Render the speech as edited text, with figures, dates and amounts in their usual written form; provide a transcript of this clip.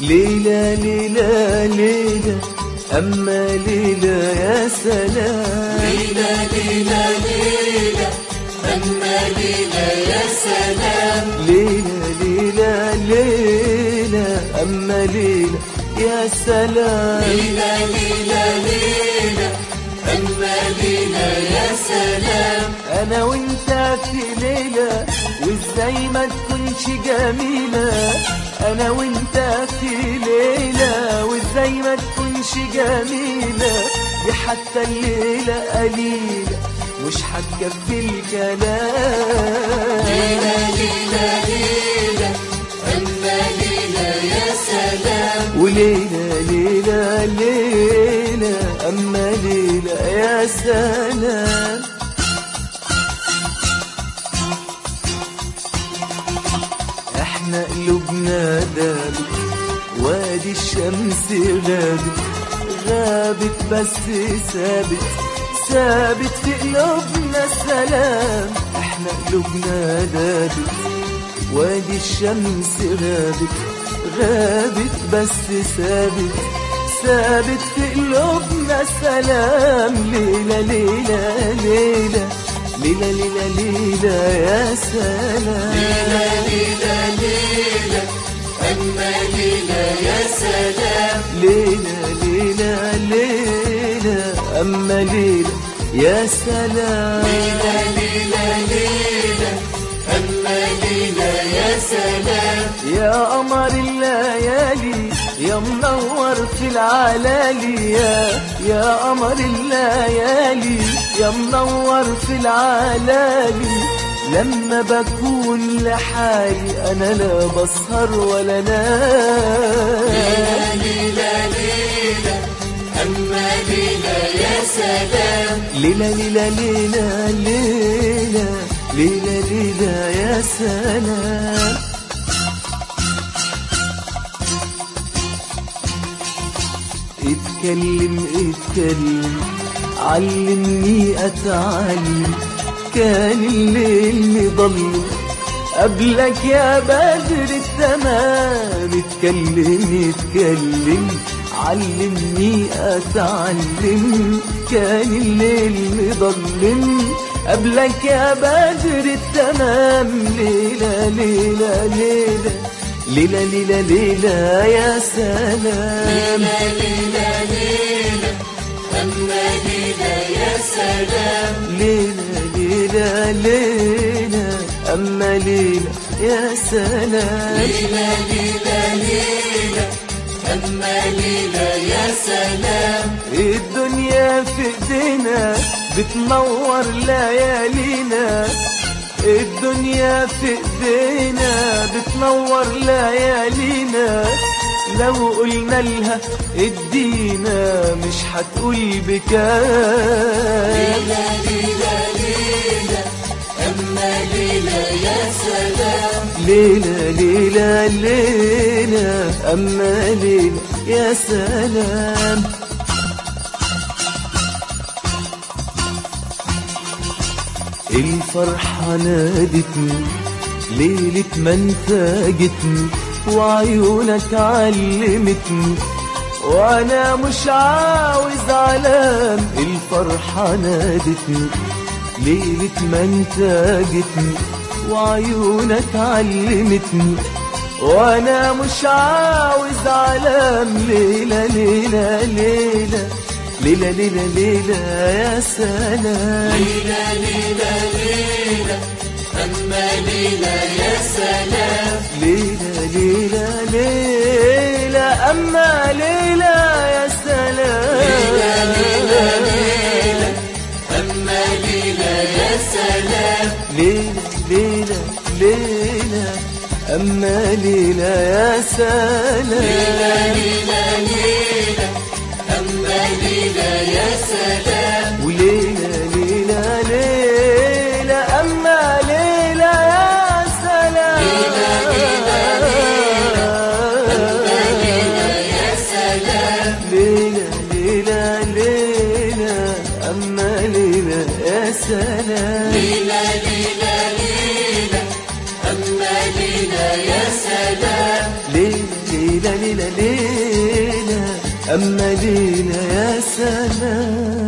ليلى ليلى ليلى أما ليلى يا سلام. ليلى ليلى ليلى أما ليلى يا سلام. ليلى ليلى ليلى أما ليلى يا سلام. ليلى ليلى ليلى أما ليلى يا سلام. أنا وأنت في ليلة وإزاي ما تكونش جميلة. أنا وأنت في ليلة وإزاي ما تكونش جميلة. دي حتى الليلة قليلة مش هتكفي الكلام. ليلى ليلى ليلى أما ليلى يا سلام. وليلى ليلى ليلى أما ليلى يا سلام. احنا قلوبنا دابت وادي الشمس غابت. غابت بس ثابت ثابت في قلوبنا السلام. احنا قلوبنا دابت وادي الشمس غابت. غابت بس ثابت ثابت في قلوبنا السلام. ليلى ليلى ليلى ليلى ليلى ليلى يا سلام. ليلى ليلى ليلى أما ليلى يا سلام. ليلى ليلى ليلى أما ليلى يا سلام. ليلى ليلى ليلى أما ليلى يا سلام. يا قمر الليالي يا منور في العلالي. يا قمر الليالي يا منور في العلالي. لما بكون لحالي أنا لا بسهر ولا نام. ليلى ليلى أما ليلى يا سلام. ليلى ليلى ليلى ليلى ليلى ليلى يا سلام. اتكلم اتكلم علمني أتعلم. كان الليل مضل قبلك يا بدر التمام. اتكلم اتكلم علمني أتعلم. كان الليل مضل قبلك يا بدر التمام. ليلى ليلى ليلى ليلى ليلى ليلى يا سلام. ليلى ليلى ليلى أما ليلى يا سلام. ليلى ليلى ليلى أما ليلى يا سلام. ليلى ليلى ليلى أما ليلى يا سلام. الدنيا في ايدينا بتنور ليالينا. الدنيا في ايدينا بتنور ليالينا. لو قلنا لها ادينا مش هتقول بكام. ليلى ليلى ليلى أما ليلى يا سلام. ليلى ليلى ليلى أما ليلى يا سلام. الفرحة نادتني ليلة ما انت جيتني. وعيونك علمتني وانا مش عاوز علام. الفرحة نادتني ليلة ما انت جيتني. وعيونك علمتني وانا مش عاوز علام. ليلى ليلى ليلى ليلى ليلى ليلى يا سلام. ليلى ليلى ليلى أما ليلى يا سلام. ليلى ليلى ليلى أما ليلى يا سلام. ليلى ليلى ليلى أما ليلى يا سلام. ليلى ليلى ليلى أما ليلى يا سلام. ليلى ليلى ليلى أما ليلى يا سلام. وليلى ليلى ليلى أما ليلى يا سلام. ليلى ليلى ليلى أما ليلى يا سلام. ليلى ليلى ليلى أما ليلى يا سلام. ليلى ليلى ليلى أما ليلى يا سلام. ليلى ليلى ليلى أما ليلى يا سلام.